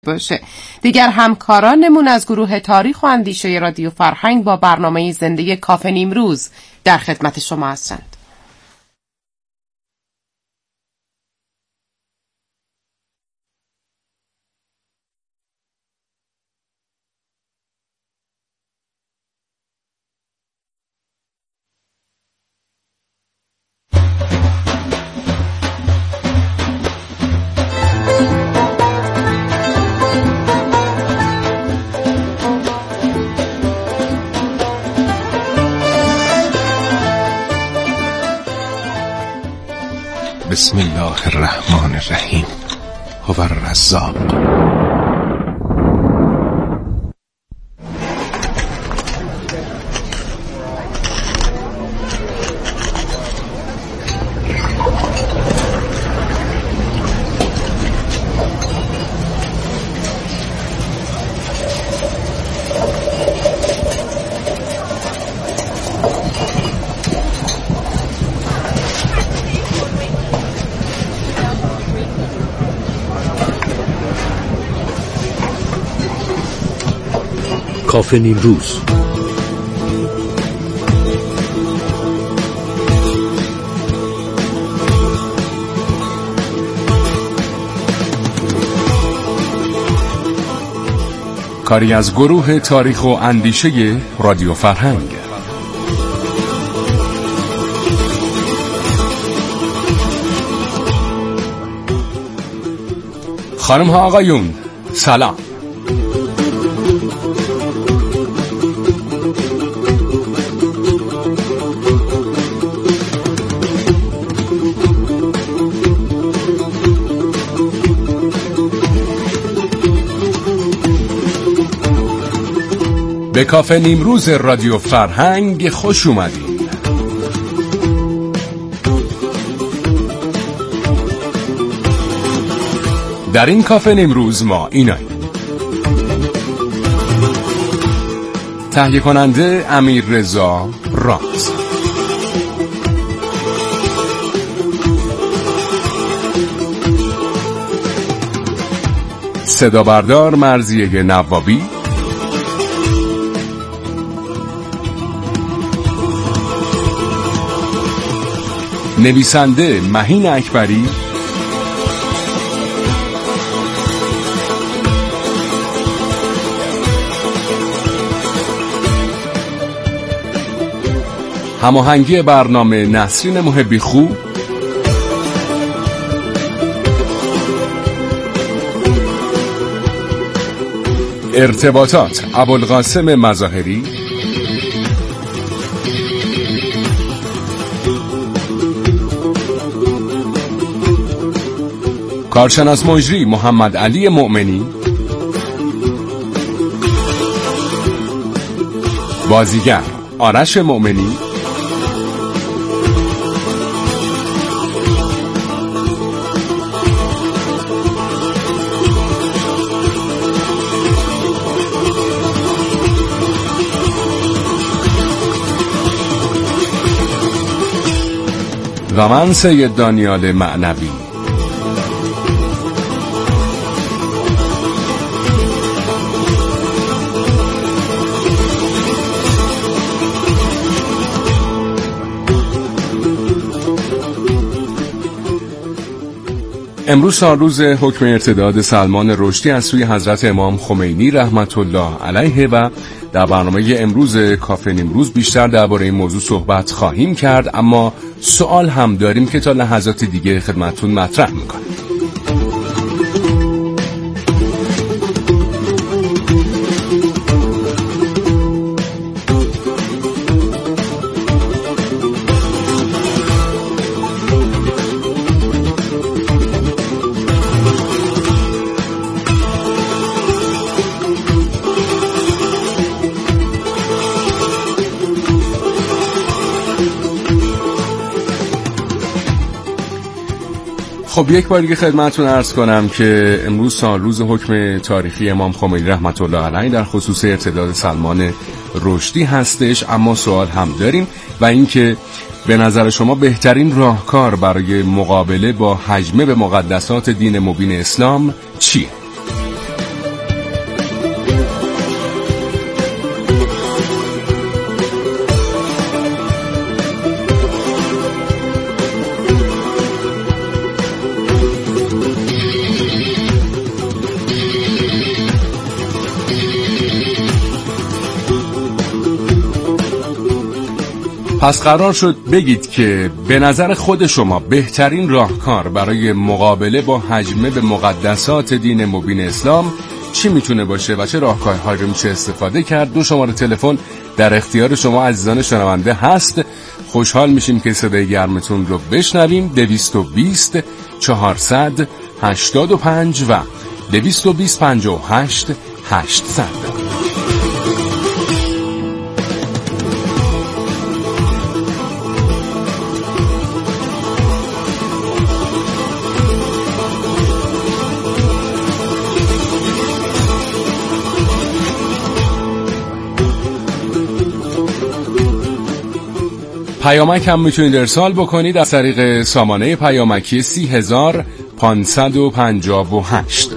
باشه. دیگر همکارانمون از گروه تاریخ و اندیشه رادیو فرهنگ با برنامه زنده کافه نیمروز در خدمت شما هستند. بسم الله الرحمن الرحیم. هو الرزاق. کافه نیمروز. کاری از گروه تاریخ و اندیشه رادیو فرهنگ. خانم ها آقایون سلام. به کافه نیمروز رادیو فرهنگ خوش اومدید. در این کافه نیمروز ما ایناییم: تهیه کننده امیررضا راز، صدا بردار مرضیه نوابی، نویسنده مهین اکبری، هماهنگی برنامه نسرین محبی خوب، ارتباطات ابوالقاسم مظاهری، کارشناس مجری محمد علی مؤمنی، بازیگر آرش مؤمنی، و من سید دانیال معنوی. امروز سالروز حکم ارتداد سلمان رشدی از سوی حضرت امام خمینی رحمت الله علیه و در برنامه امروز کافه نیمروز بیشتر درباره این موضوع صحبت خواهیم کرد، اما سوال هم داریم که تا لحظات دیگه خدمتتون مطرح میکنیم. خب یک بار دیگه خدمتتون عرض کنم که امروز سالروز حکم تاریخی امام خمینی رحمت الله علیه در خصوص ارتداد سلمان رشدی هستش، اما سوال هم داریم و اینکه به نظر شما بهترین راهکار برای مقابله با هجمه به مقدسات دین مبین اسلام چیه؟ پس قرار شد بگید که به نظر خود شما بهترین راهکار برای مقابله با هجمه به مقدسات دین مبین اسلام چی میتونه باشه و چه راهکارهایی رو میشه استفاده کرد؟ 2 شماره تلفن در اختیار شما عزیزان شنونده هست. خوشحال میشیم که صدای گرمتون رو بشنویم. 220 400 85 و 220 58 800. پیامک هم میتونید ارسال بکنید از طریق سامانه پیامکی 30558.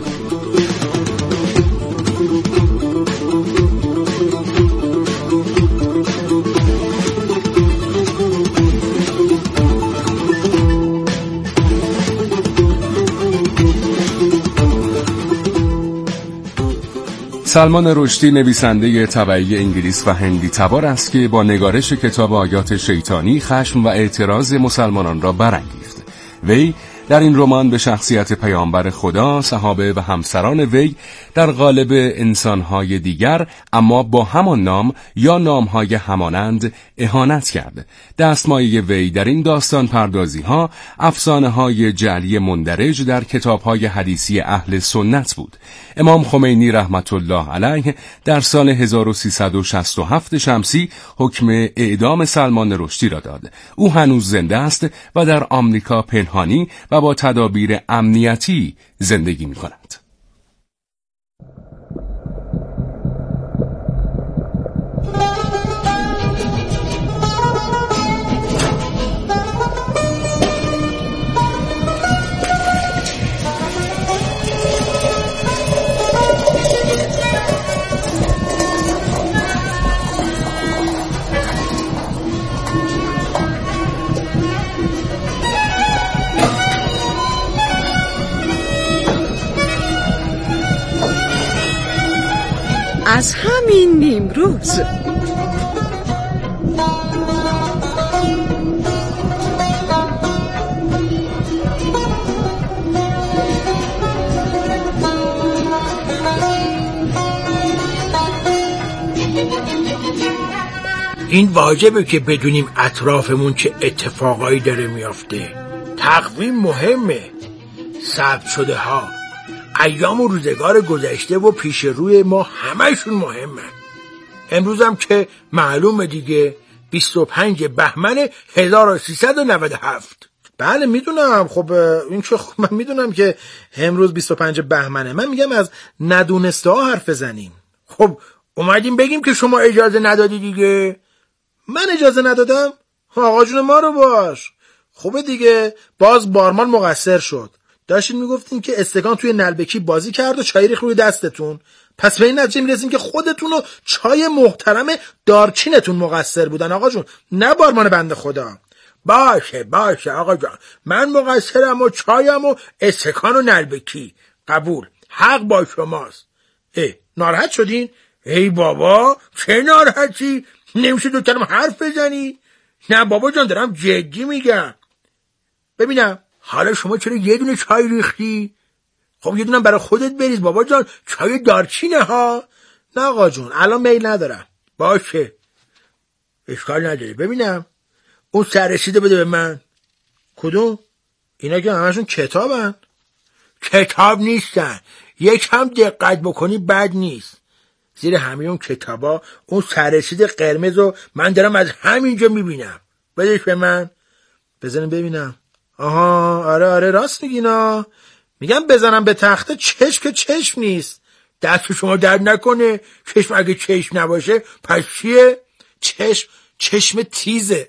سلمان رشدی نویسنده طبعی انگلیس و هندی تبار است که با نگارش کتاب آیات شیطانی خشم و اعتراض مسلمانان را برانگیخت. وی در این رمان به شخصیت پیامبر خدا، صحابه و همسران وی در قالب انسانهای دیگر اما با همان نام یا نامهای همانند اهانت کرد. دستمایه وی در این داستان پردازی ها افسانه های جعلی مندرج در کتاب های حدیثی اهل سنت بود. امام خمینی رحمت الله علیه در سال 1367 شمسی حکم اعدام سلمان رشدی را داد. او هنوز زنده است و در آمریکا پنهانی و با تدابیر امنیتی زندگی می کند. از همین نیمروز این واجبه که بدونیم اطرافمون چه اتفاقایی داره میافته. تقویم مهمه. ثبت شده ها، ایام و روزگار گذشته و پیش روی ما همه‌شون مهمه. امروز هم که معلومه دیگه 25 بهمن 1397. بله میدونم. خب این که من میدونم که امروز 25 بهمنه. من میگم از ندونسته ها حرف بزنیم. خب اومدیم بگیم که شما اجازه ندادی دیگه. من اجازه ندادم؟ آقا جون ما رو باش. خوبه دیگه، باز بارمان مقصر شد. داشتین میگفتین که استکان توی نلبکی بازی کرد و چای ریخت روی دستتون. پس به این نتیجه میرسیم که خودتون و چای محترم دارچینتون مقصر بودن آقا جون، نه بارمان بنده خدا. باشه آقا جان، من مقصرم و چایم و استکان و نلبکی. قبول، حق با شماست. ناراحت شدین؟ ای بابا چه ناراحتی؟ نمیشه دو کلمه حرف بزنی؟ نه بابا جان، دارم جدی میگم. ببینم حالا شما چرا یه دونه چای ریختی؟ خب یه دونه برای خودت بریز بابا جان، چای دارچینه ها. نه آقا جون، الان میل ندارم. باشه، اشکال نداره. ببینم اون سررسیده بده به من. کدوم؟ اینا که همشون کتابن. کتاب نیستن، یکم دقت بکنی بد نیست. زیر همه اون کتابا اون سررسید قرمز رو من دارم از همینجا میبینم. بدش به من. بزنیم ببینم. آها، آره راست میگینا. میگم بزنم به تخته چشم که چشم نیست. دست شما درد نکنه. چشم اگه چشم نباشه پس چیه؟ چشم تیزه.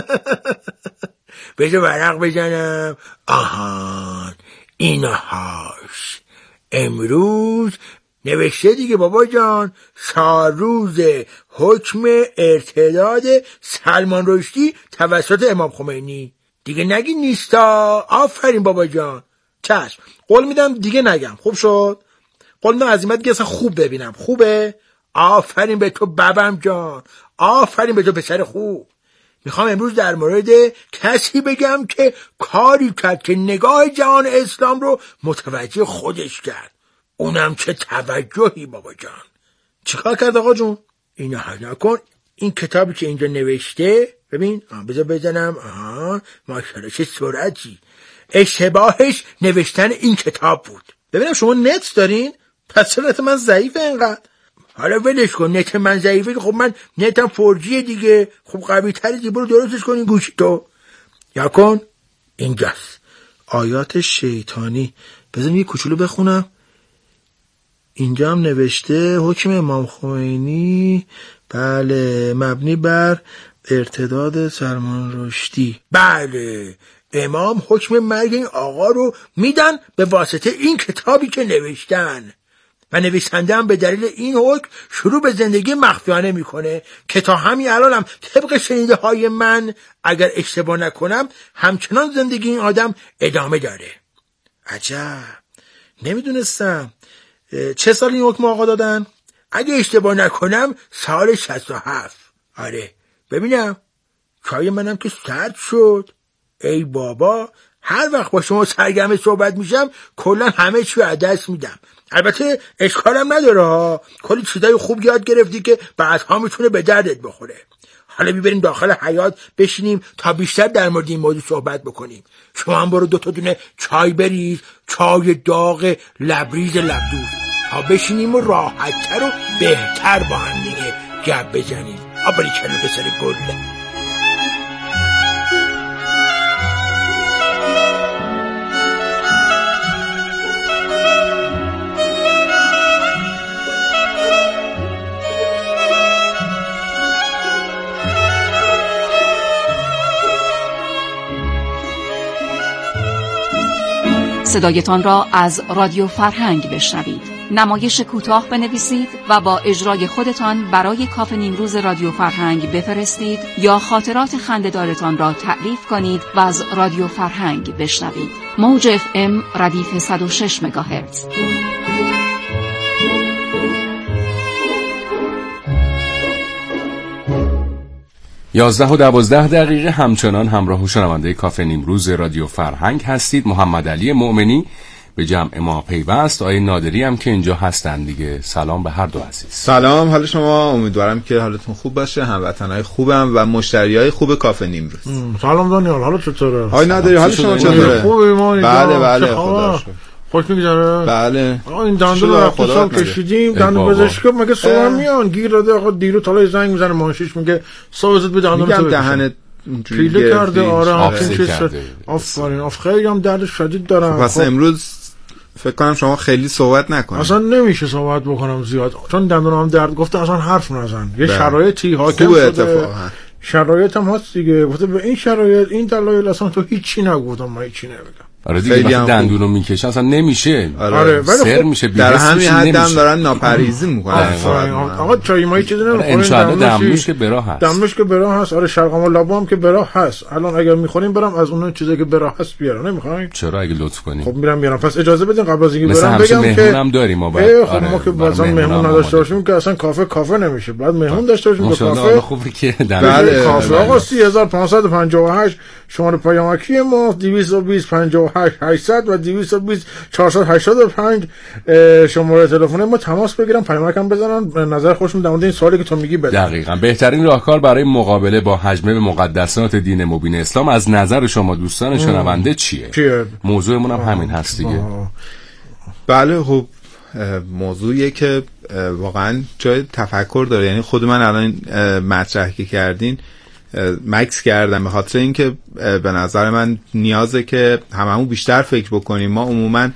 بذار ورق بزنم. آهان، اینهاش. امروز نوشته دیگه بابا جان، روز حکم ارتداد سلمان رشدی توسط امام خمینی. دیگه نگی نیستا. آفرین بابا جان. چشم، قول میدم دیگه نگم. خوب شد. قول میدم عزیمت دیگه اصلا خوب ببینم. خوبه؟ آفرین به تو بابم جان، آفرین به تو پسر خوب. میخوام امروز در مورد کسی بگم که کاری کرد که نگاه جهان اسلام رو متوجه خودش کرد. اونم چه توجهی بابا جان. چیکار کرد آقا جون؟ اینو حل کن. این کتابی که اینجا نوشته ببین، بذار بزنم. ماشاءالله چه سرعتی. اشتباهش نوشتن این کتاب بود. ببینم شما نت دارین؟ پس چرا نت من ضعیفه اینقدر؟ حالا ولش کن، نت من ضعیفه. خب من نتم 4G دیگه. خب قوی تری دیگه، برو درستش کن این گوشی تو. یا کن اینجاست. آیات شیطانی. بذارم یه کوچولو بخونم. اینجا هم نوشته حکم امام خمینی بله مبنی بر ارتداد سلمان رشدی. بله، امام حکم مرگ این آقا رو میدن به واسطه این کتابی که نوشتن و نویسنده هم به دلیل این حکم شروع به زندگی مخفیانه میکنه که تا همین الانم طبق شنیده های من اگر اشتباه نکنم همچنان زندگی این آدم ادامه داره. عجب، نمیدونستم. چه سال این حکم آقا دادن؟ اگه اشتباه نکنم سال 67. آره ببینم چای منم که سرد شد. ای بابا، هر وقت با شما سرگرم صحبت میشم کلا همه چی رو از دست میدم. البته اشکالم نداره ها، کلی چیزای خوب یاد گرفتی که بعدها میتونه به دردت بخوره. حالا بیبریم داخل حیاط بشینیم تا بیشتر در مورد این موضوع صحبت بکنیم. شما هم برو 2 دونه چای بریز، چای داغ لبریز لبدود، تا بشینیم و راحت‌تر و بهتر با هم دیگه گپ بزنیم. آبری کلو به سر گله. صدایتان را از رادیو فرهنگ بشنوید. نمایش کوتاه بنویسید و با اجرای خودتان برای کافه نیمروز رادیو فرهنگ بفرستید یا خاطرات خنده‌دارتان را تعریف کنید و از رادیو فرهنگ بشنوید. موج FM ردیف 106 مگاهرتز. 11:12 همچنان همراه و شنونده کافه نیمروز رادیو فرهنگ هستید. محمد علی مؤمنی به جمع ما پیوست، آقای نادری هم که اینجا هستن دیگه. سلام به هر دو عزیز. سلام، حال شما؟ امیدوارم که حالتون خوب باشه. هموطنای خوبم و مشتریای خوب کافه نیمروز. سلام دانیال، حالت چطوره؟ آقای نادری حال شما چطوره؟ خوبه ما اینجا. بله خدا شکر. خوش میگذره؟ بله. آقا این دندون رو رفت سال کشیدیم، دندون پزشک مگه صبح میان گیر داده. آقا دیرو طالای زنگ میزنه ماشیش میگه صبح زود به دندون تو دهنت پیله کرده. آره آفرین. خیلی هم درد شدید دارم. پس امروز فکر کنم شما خیلی صحبت نکنید. اصلا نمیشه صحبت بکنم زیاد چون دندونم درد گفته اصلا حرف نزن. یه شرایطی حاکم شده، شرایط هم هست دیگه. گفته به این شرایط این دلایل اصلا تو هیچی نگفتم، من هیچی نمیگم. آره دیگه وقتی دندون رو میکشه اصلا نمیشه. آره سر میشه. در همین حد هم دارن ناپریزی میکنن. آقا چای مایی چیزی نمیخورین. انشالله دمنوش که براه هست. دمنوش که براه هست. آره شلغم و لابو هم که براه هست. الان اگر میخورین برام از اون چیزایی که براه هست بیارم. نمیخواین؟ چرا اگه لطف کنین؟ خب میرم. پس اجازه بدین قبل از اینکه برام بگم که مهمونم داریم ما بعد. خب ما که مثلا مهمون نداشته باشیم که اصلا کافه نمیشه. بعد مهمون داشته باشیم که کافه. خوبه که بله کافه. آقا 3558 شماره پیامکی ما 220 58 800 و 220 485 شماره تلفن ما تماس بگیرن، پیامکم بزنن، نظر خودشون در مورد این سوالی که تو میگی بدن. دقیقاً بهترین راهکار برای مقابله با هجمه به مقدسات دین مبین اسلام از نظر شما دوستان شنونده چیه؟ موضوعمون هم همین هست دیگه. بله خب موضوعیه که واقعا جای تفکر داره. یعنی خود من الان مطرح که کردین مکس کردم به خاطر اینکه به نظر من نیازه که هممون بیشتر فکر بکنیم. ما عموما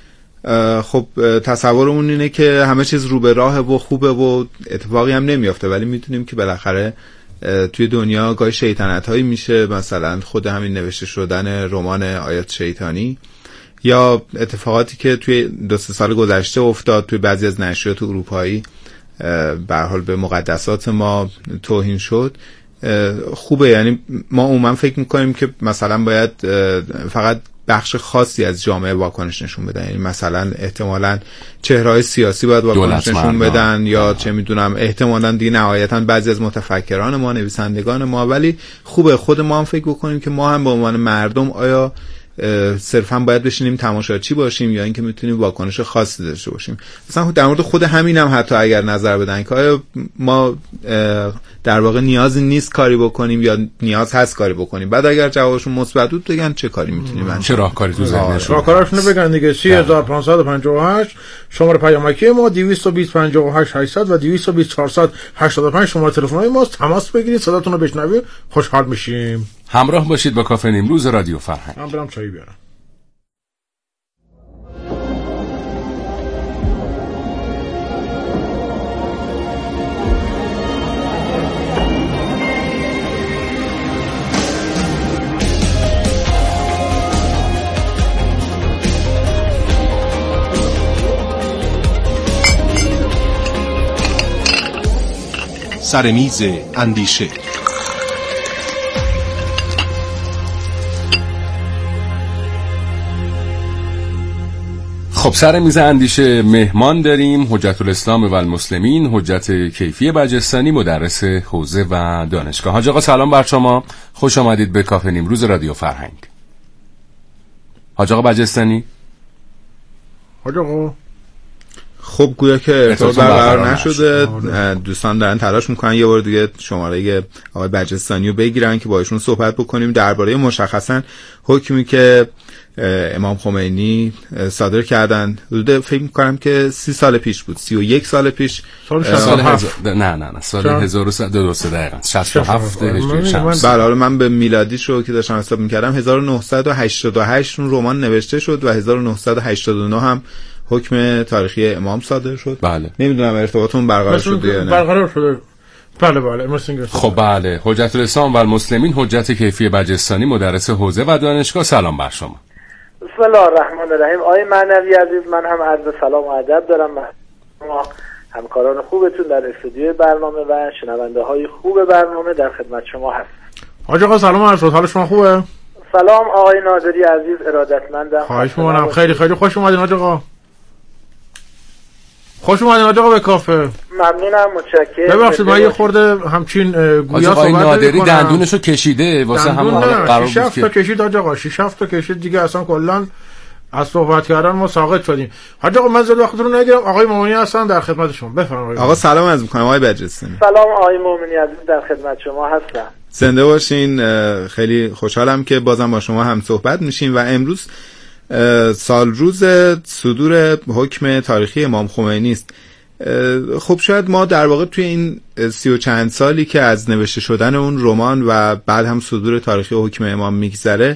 خب تصورمون اینه که همه چیز رو به راهه و خوبه و اتفاقی هم نمیافته، ولی میتونیم که بالاخره توی دنیا گاهی شیطنت هایی میشه، مثلا خود همین نوشته شدن رمان آیات شیطانی یا اتفاقاتی که توی 2-3 سال گذشته افتاد توی بعضی از نشریات اروپایی به هر حال به مقدسات ما توهین شد. خوبه، یعنی ما عموما فکر میکنیم که مثلا باید فقط بخش خاصی از جامعه واکنش نشون بدن. یعنی مثلا احتمالاً چهره‌های سیاسی باید واکنش نشون بدن یا چه میدونم احتمالاً دیگه نهایتاً بعضی از متفکران ما، نویسندگان ما. ولی خوبه خود ما هم فکر بکنیم که ما هم به عنوان مردم آیا صرفا باید بشینیم تماشاچی باشیم یا اینکه میتونیم واکنش خاصی داشته باشیم. مثلا در مورد خود همینم حتی اگر نظر بدن که آیا ما در واقع نیازی نیست کاری بکنیم یا نیاز هست کاری بکنیم، بعد اگر جوابشون مثبت بود بگن چه کاری میتونیم انجام. چه راهکاری تو ذهنشون راهکاراشونو بگن دیگه. 3558 شماره پیامکی ما 220 58 800 و 220 485 شماره تلفن‌های ماست. تماس بگیرید، صداتون رو بشنویم، خوشحال میشیم. همراه باشید با کافه نیمروز رادیو فرهنگ. من برم چایی بیارم. سر میز اندیشه. خب سر میز اندیشه مهمان داریم حجت الاسلام و المسلمین حجت کیفی بجستانی، مدرس حوزه و دانشگاه. حاج آقا سلام بر شما، خوش آمدید به کافه نیمروز رادیو فرهنگ. حاج آقا بجستانی. حاج آقا خب گویا که ارتباط برقرار نشده، دوستان دارن تلاش میکنن یه بار دیگه شماره آقای بجستانی رو بگیرن که با ایشون صحبت بکنیم درباره مشخصا حکمی که امام خمینی صادر کردن. حدود فکر میکنم که 30 سال پیش بود، 31 سال پیش، سال 1300 دقیقاً 67 هجری شمسی. بله، حالا من به میلادیش رو که داشتم حساب میکردم 1988 اون رمان نوشته شد و 1989 هم حکم تاریخی امام صادر شد. بله. نمیدونم ارتباطمون برقرار شده یا نه. برقرار شده. بله خب بله، حجت الاسلام و المسلمین حجت کیفی بجستانی، مدرس حوزه و دانشگاه، سلام بر شما. بسم الله الرحمن الرحیم. آقای معنوی عزیز، من هم عرض سلام و ادب دارم شما همکاران خوبتون در استودیوی برنامه و شنونده های خوب برنامه در خدمت شما هست. حاج آقا سلام عرض، حال شما خوبه؟ سلام آقای ناظری عزیز، ارادتمندم. خواهش می‌کنم. خیلی خوش اومدین حاج آقا. خوش اومدین حاج آقا به کافه. ممنونم، متشکرم. ببخشید ما یه خورده همچین گویا صحبت نادری دندونشو کشیده واسه همون قرار بود که 6 تا کشید حاج آقا، 6 تا کشید دیگه، اصلا کلا از صحبت کردن ما ساقط شدیم. حاج آقا من زیاد وقتتون رو نگیرم، آقای مومنی هستن در خدمت شما، بفرمایید. آقا سلام عرض می‌کنم آقای بجستانی. سلام آقای مومنی عزیز، در خدمت شما هستم. زنده باشین. خیلی خوشحالم که بازم با شما هم صحبت میشیم و امروز سال روز صدور حکم تاریخی امام خمینی است. خب شاید ما در واقع توی این 30 و چند سالی که از نوشته شدن اون رمان و بعد هم صدور تاریخی حکم امام میگذره،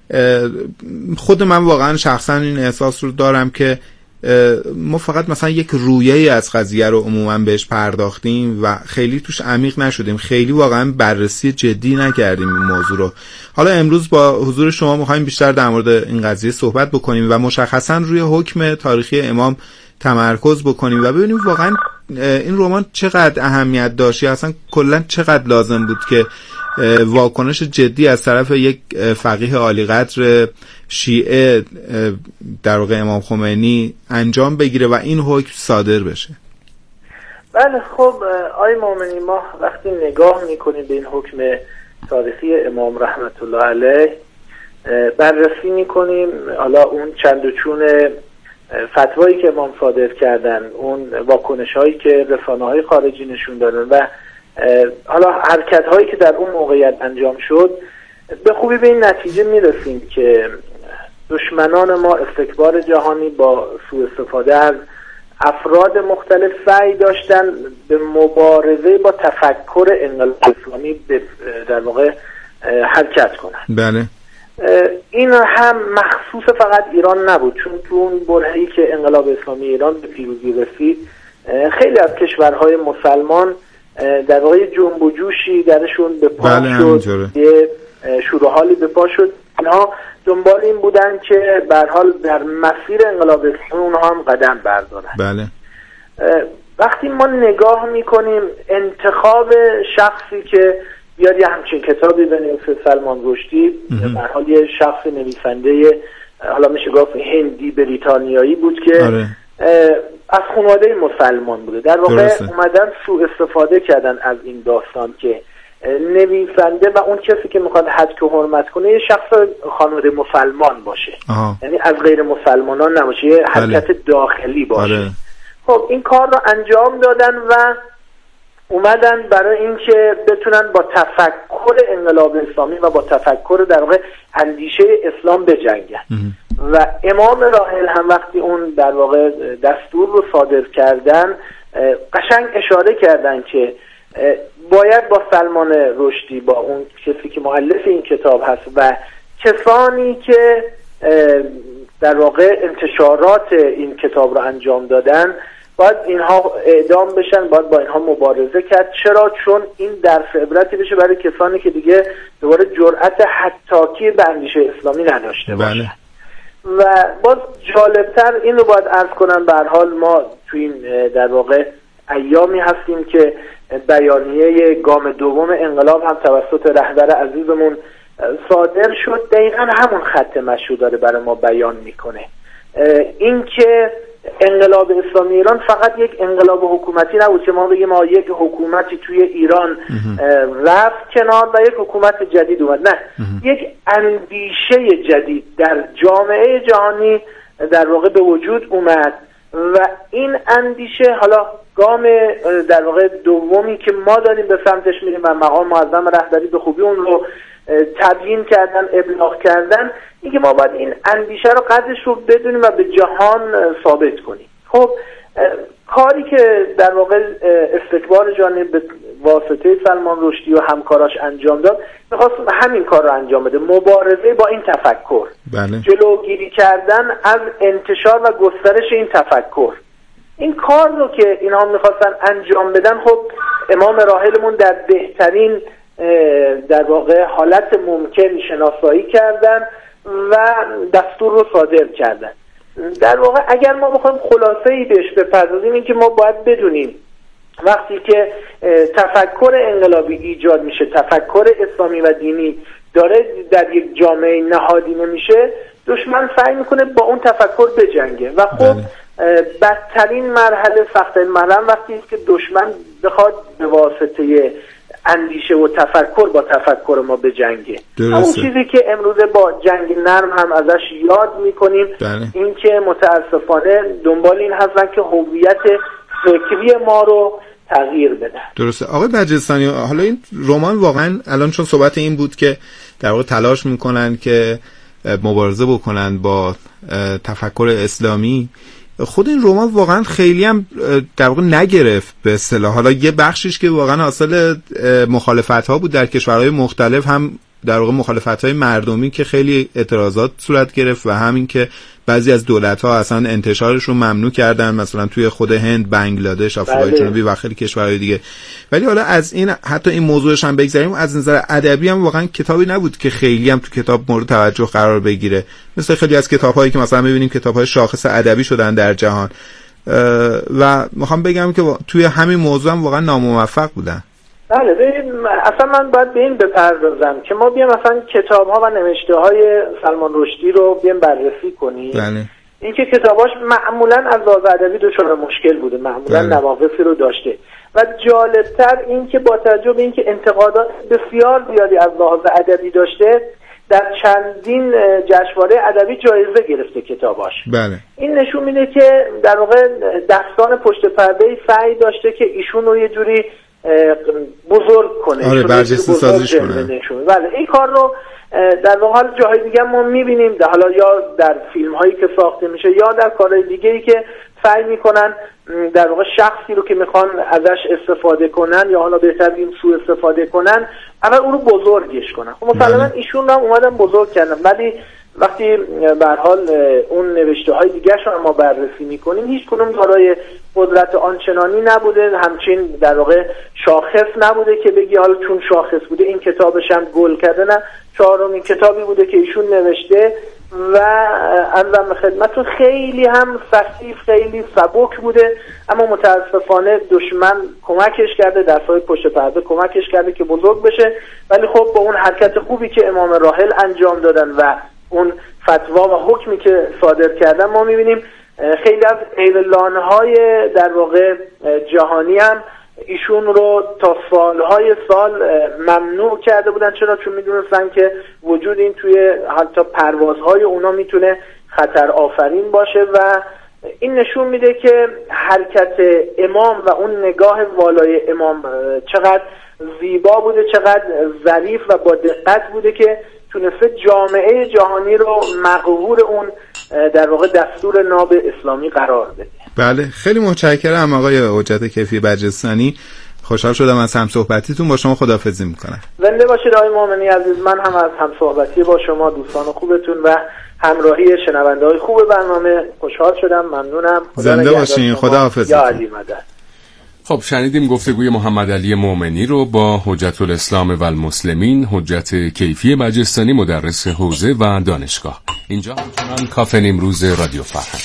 خود من واقعا شخصا این احساس رو دارم که ما فقط مثلا یک رویه‌ای از قضیه رو عموما بهش پرداختیم و خیلی توش عمیق نشدیم، خیلی واقعا بررسی جدی نکردیم این موضوع رو. حالا امروز با حضور شما می‌خوایم بیشتر در مورد این قضیه صحبت بکنیم و مشخصا روی حکم تاریخی امام تمرکز بکنیم و ببینیم واقعا این رمان چقدر اهمیت داشت یا اصلا کلا چقدر لازم بود که واکنش جدی از طرف یک فقیه عالی قدر شیعه در واقع امام خمینی انجام بگیره و این حکم صادر بشه. بله خب آقای مومنی، ما وقتی نگاه میکنیم به این حکم تاریخی امام رحمت الله علیه، بررسی میکنیم حالا اون چند و چون فتوایی که امام صادر کردن، اون واکنش هایی که رسانه های خارجی نشون دادن و حالا حرکت هایی که در اون موقعیت انجام شد، به خوبی به این نتیجه میرسیم که دشمنان ما استکبار جهانی با سوء استفاده از افراد مختلف سعی داشتن به مبارزه با تفکر انقلاب اسلامی در واقع حرکت کنند. بله. این هم مخصوص فقط ایران نبود، چون تو اون برهه‌ای که انقلاب اسلامی ایران به پیروزی رسید، خیلی از کشورهای مسلمان در واقع جنب و جوشی درشون به پا شد، یه شور و حالی به پا شد. اینها دنبال این بودن که به هر حال در مسیر انقلاب اسلامی اونها هم قدم بردارن. بله. وقتی ما نگاه میکنیم انتخاب شخصی که بیاد یه همچین کتابی بنویسه، سلمان رشدی به هر حال یه شخص نویسنده حالا میشه گفت هندی بریتانیایی بود که از خانواده مسلمان بوده. در واقع اومدن سوء استفاده کردن از این داستان که نویسنده و اون کسی که میخواد حج و حرمت کنه یه شخص خانواده مسلمان باشه. یعنی از غیر مسلمانان نباشه، یه حرکت داخلی باشه. خب این کار رو انجام دادن و اومدن برای اینکه بتونن با تفکر انقلاب اسلامی و با تفکر در واقع اندیشه اسلام بجنگن. و امام راحل هم وقتی اون در واقع دستور رو صادر کردن قشنگ اشاره کردن که باید با سلمان رشدی، با اون کسی که مؤلف این کتاب هست و کسانی که در واقع انتشارات این کتاب رو انجام دادن، باید اینها اعدام بشن، باید با اینها مبارزه کرد. چرا؟ چون این درس عبرتی بشه برای کسانی که دیگه دوباره جرأت حتاکی به اندیشه اسلامی نداشته باشن. و باز جالبتر این رو باید عرض کنم، به هر حال ما تو این در واقع ایامی هستیم که بیانیه گام دوم انقلاب هم توسط رهبر عزیزمون صادر شد، دقیقا همون خط مشی داره برای ما بیان میکنه. این که انقلاب اسلامی ایران فقط یک انقلاب حکومتی نبود که ما بگیم ما یک حکومتی توی ایران رفت کنار و یک حکومت جدید اومد، نه، یک اندیشه جدید در جامعه جهانی در واقع به وجود اومد و این اندیشه حالا گام در واقع دومی که ما داریم به سمتش میریم و مقام معظم رهبری به خوبی اون رو تبیین کردن، ابلاغ کردن، این که ما باید این اندیشه رو قدرش رو بدونیم و به جهان ثابت کنیم. خب کاری که در واقع استکبار جهانی به واسطه سلمان رشدی و همکاراش انجام داد، میخواست همین کار رو انجام بده، مبارزه با این تفکر، جلوگیری کردن از انتشار و گسترش این تفکر. این کار رو که اینها میخواستن انجام بدن، خب امام راحلمون در بهترین در واقع حالت ممکن شناسایی کردن و دستور رو صادر کردن. در واقع اگر ما بخوایم خلاصه‌ای بهش بپردازیم، این که ما باید بدونیم وقتی که تفکر انقلابی ایجاد میشه، تفکر اسلامی و دینی داره در یک جامعه نهادینه میشه، دشمن سعی میکنه با اون تفکر بجنگه و خب بدترین مرحله، سخت‌ترین مرحله وقتی است که دشمن بخواد به واسطه اندیشه و تفکر با تفکر ما بجنگه. همون چیزی که امروز با جنگ نرم هم ازش یاد میکنیم، این که متاسفانه دنبال این هستن که هویت فکری ما رو تغییر بدن. درسته آقای برجستانی، حالا این رمان واقعا الان چون صحبت این بود که در واقع تلاش میکنن که مبارزه بکنن با تفکر اسلامی، خود این رمان واقعا خیلی هم در واقع نگرفت به اصطلاح. حالا یه بخشش که واقعا حاصل مخالفت‌ها بود در کشورهای مختلف، هم در واقع مخالفت‌های مردمی که خیلی اعتراضات صورت گرفت و همین که بعضی از دولت‌ها اصلا انتشارش رو ممنوع کردن، مثلا توی خود هند، بنگلادش، آفریقای جنوبی و خیلی کشورهای دیگه. ولی حالا از این حتی این موضوعش هم بگذاریم، از نظر ادبی هم واقعا کتابی نبود که خیلی هم تو کتاب مورد توجه قرار بگیره، مثل خیلی از کتاب‌هایی که مثلا می‌بینیم کتاب‌های شاخص ادبی شدن در جهان. و میخوام بگم که توی همین موضوع هم واقعا ناموفق بودن. بله، ببین اصلا من باید به این بپردازم که ما بیام مثلا کتاب‌ها و نوشته‌های سلمان رشدی رو بیام بررسی کنیم. بله. این که کتاباش معمولاً از لحاظ ادبی دچار مشکل بوده، معمولاً نواقصی رو داشته و جالبتر این که با توجه به اینکه انتقادات بسیار زیادی از لحاظ ادبی داشته، در چندین جشنواره ادبی جایزه گرفته کتاباش. بله. این نشون میده که در واقع دستان پشت پرده سعی داشته که ایشون رو یه جوری بزرگ کنه، آره برجسته سازیش کنه. بله، این کار رو در واقع جاهای دیگه ما میبینیم، حالا یا در فیلم هایی که ساخته میشه یا در کارهای دیگه ای که سعی میکنن در واقع شخصی رو که میخوان ازش استفاده کنن یا حالا بهتر بگیم سوء استفاده کنن، اول اون رو بزرگش کنن. خب مثلا ایشون رو اومدن بزرگ کردن، ولی وقتی به هر حال اون نوشته های دیگه رو ما بررسی میکنیم، هیچ کدوم دارای قدرت آنچنانی نبوده، همچین در واقع شاخص نبوده که بگی حالا چون شاخص بوده این کتابش هم گل کرده. نه، چهارمین کتابی بوده که ایشون نوشته و عرضم خدمتتون خیلی هم سخیف، خیلی سبک بوده، اما متاسفانه دشمن کمکش کرده، دستای پشت پرده کمکش کرده که بزرگ بشه. ولی خب با اون حرکت خوبی که امام راحل انجام دادن و اون فتوا و حکمی که صادر کردن ما میبینیم خیلی از ایولانهای در واقع جهانی هم ایشون رو تا سالهای سال ممنوع کرده بودن. چرا؟ چون میدونستن که وجود این توی حتی پروازهای اونا میتونه خطر آفرین باشه و این نشون میده که حرکت امام و اون نگاه والای امام چقدر زیبا بوده، چقدر ظریف و با دقت بوده که تونسته جامعه جهانی رو مقهور اون در واقع دستور ناب اسلامی قرار بده. بله، خیلی متشکرم آقای حجت کیفی برجستانی. خوشحال شدم از همصحبتیتون. با شما خداحافظی میکنم. زنده باشید آقای مومنی عزیز. من هم از همصحبتی با شما، دوستان خوبتون و همراهی شنونده‌های خوب برنامه خوشحال شدم. ممنونم. زنده باشین. خداحافظ. یا علی مدد. خب شنیدیم گفتگوی محمد علی مومنی رو با حجت الاسلام و المسلمین حجت کیفی برجستانی، مدرس حوزه و دانشگاه. اینجا همچنان کافه نیمروز رادیو فرهنگ.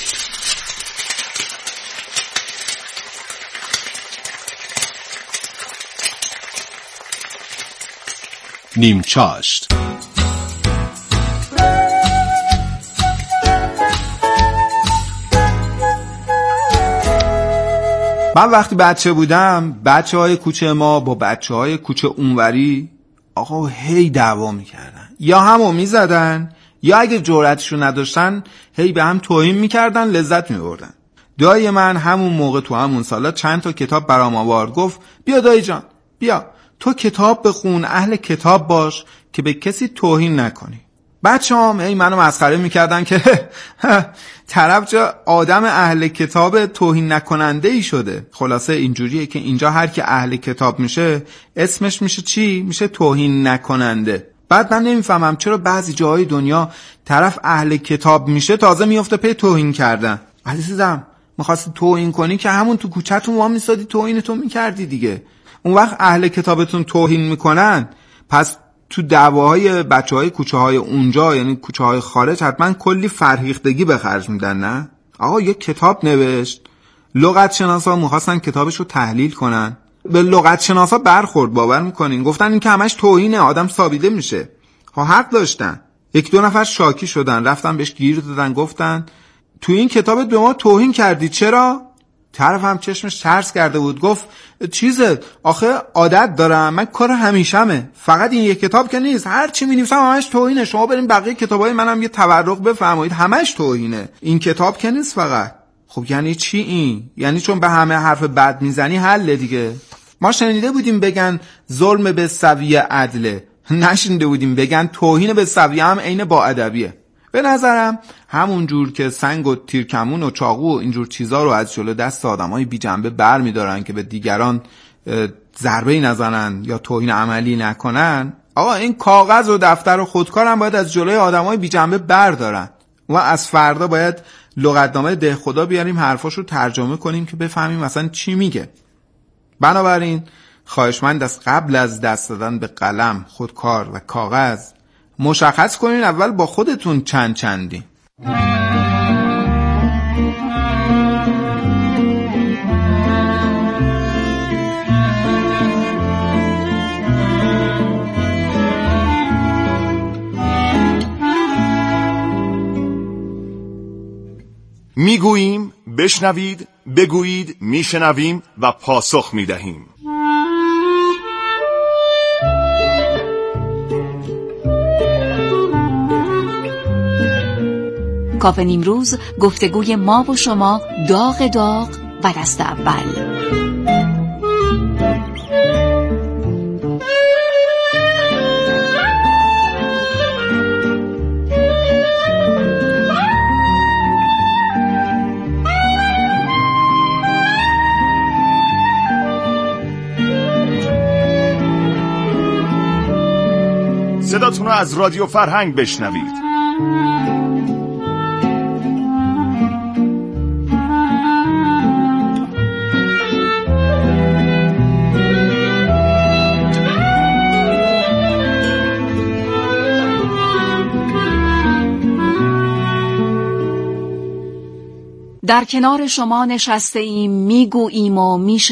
نیمچاشت. من وقتی بچه بودم بچه‌های کوچه ما با بچه‌های کوچه اونوری آقا هی دعوا میکردن، یا همو میزدن یا اگه جرأتشو نداشتن هی به هم توهین میکردن، لذت میبردن. دایی من همون موقع تو همون سالا چند تا کتاب برام آورد، گفت بیا دایی جان بیا تو کتاب بخون، اهل کتاب باش که به کسی توهین نکنی. بچه‌هام هی منو مسخره میکردن که طرف جا آدم اهل کتاب توهین نکننده ای شده. خلاصه اینجوریه که اینجا هر کی اهل کتاب میشه اسمش میشه چی؟ میشه توهین نکننده. بعد من نمیفهمم چرا بعضی جاهای دنیا طرف اهل کتاب میشه تازه میفته پی توهین کردن. عزیزم میخواستی توهین کنی که همون تو کوچه‌تون وا میسادی توهینتون میکردی دیگه. اون وقت اهل کتابتون توهین میکنن، پس تو دعواهای بچهای کوچه های اونجا یعنی کوچه های خارج حتما کلی فرهیختگی به خرج میدن. نه آقا یک کتاب نوشت، لغت شناسا می‌خواستن کتابش رو تحلیل کنن، به لغت شناسا برخورد، باور میکنین گفتن این که همش توهینه، آدم سابیده میشه. ها حق داشتن. یک دو نفر شاکی شدن، رفتن بهش گیر دادن، گفتن تو این کتابت به ما توهین کردی. چرا؟ طرف هم چشمش ترس کرده بود، گفت چیزه آخه عادت دارم، من کار همیشمه، فقط این یک کتاب که نیست، هر چی می‌نویسم همش توهینه، شما بریم بقیه کتابای منم یه تورق بفرمایید، همش توهینه، این کتاب که نیست فقط. خب یعنی چی این؟ یعنی چون به همه حرف بد میزنی حل دیگه. ما شنیده بودیم بگن ظلم به سویه عدله، نشنیده بودیم بگن توهین به سویه هم عین با ادبیه. به نظرم همون جور که سنگ و تیرکمون و چاقو و اینجور چیزا رو از جلو دست آدمای بی جنبه بر می‌دارن که به دیگران ضربه‌ای نزنن یا توهین عملی نکنن، آقا این کاغذ و دفتر و خودکار هم باید از جلوی آدمای بی جنبه بردارن و از فردا باید لغتنامه ده خدا بیاریم حرفاشو ترجمه کنیم که بفهمیم مثلا چی میگه. بنابراین خواهشمند از قبل از دست دادن به قلم، خودکار و کاغذ مشخص کنین اول با خودتون چندی. میگوییم بشنوید، بگویید میشنویم و پاسخ میدهیم. کافه نیمروز، گفتگوی ما و شما، داغ داغ و دست اول. صداتون رو از رادیو فرهنگ بشنوید. در کنار شما نشسته ایم، میگوییم و